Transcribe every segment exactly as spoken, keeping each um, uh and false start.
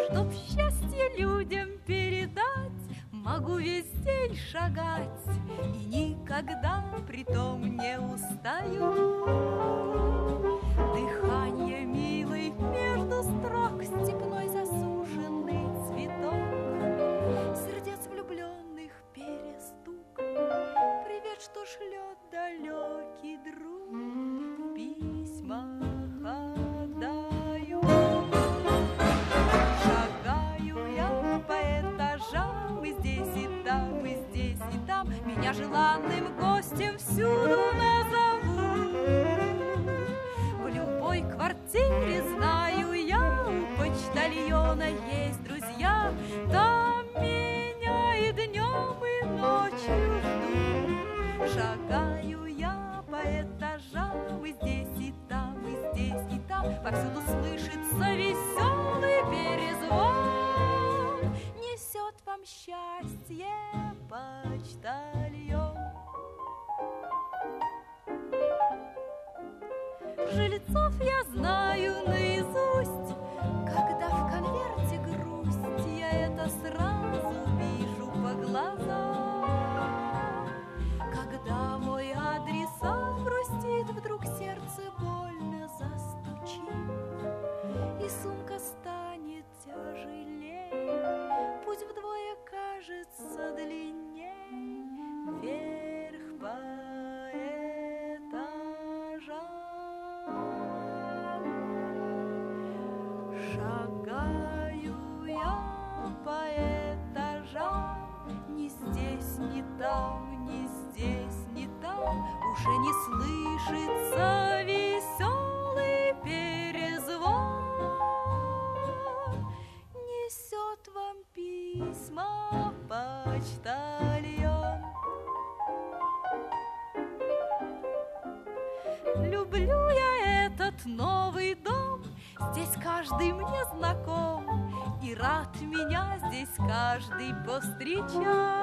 Чтоб счастье людям передать, могу весь день шагать и никогда притом не устаю. Дыхание милой между строк, степной засушенный цветок, сердец влюбленных перестук, привет, что шлет далекий друг, в письмах отдаю. Шагаю я по этажам, и здесь, и там, и здесь, и там, меня желанным гостем всюду назовут. В любой квартире, знаю я, у почтальона есть друзья, там меня и днем, и ночью ждут. Шагаю я по этажам, и здесь, и там, и здесь, и там, повсюду слышится веселый перезвон. Несет вам счастье почтальон. Жильцов я знаю наизусть, когда в конверте грусть, я это сразу вижу по глазам. Когда мой адресат грустит, вдруг сердце больно застучит, и сумка станет тяжелей, путь вдвое кажется длинней, вверх по этажам. Шагаю я по этажам, ни здесь, ни там, ни здесь, ни там, уже не слышится веселый перезвон. Несет вам письма почтальон. Люблю я этот новый дом, здесь каждый мне знаком, и рад меня здесь каждый повстречать.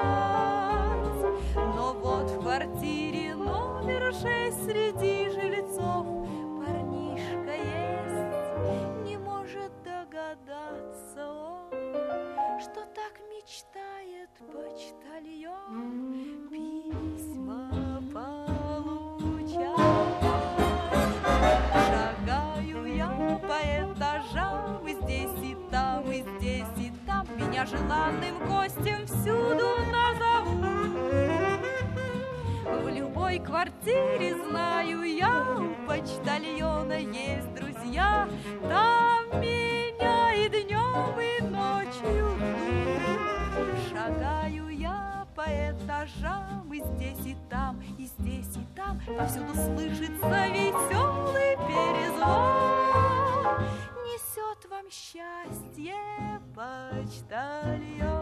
Но вот в квартире номер шесть среди жильцов парнишка есть, не может догадаться он, что так мечтает почтальон письма получать. Шагаю я по этажам, и здесь, и там, и здесь, и там, меня желанным гостем всюду назовут. В любой квартире, знаю я, у почтальона есть друзья, там меня и днем, и ночью ждут. Шагаю я по этажам, и здесь, и там, и здесь, и там, повсюду слышится веселый перезвон. Несет вам счастье почтальон.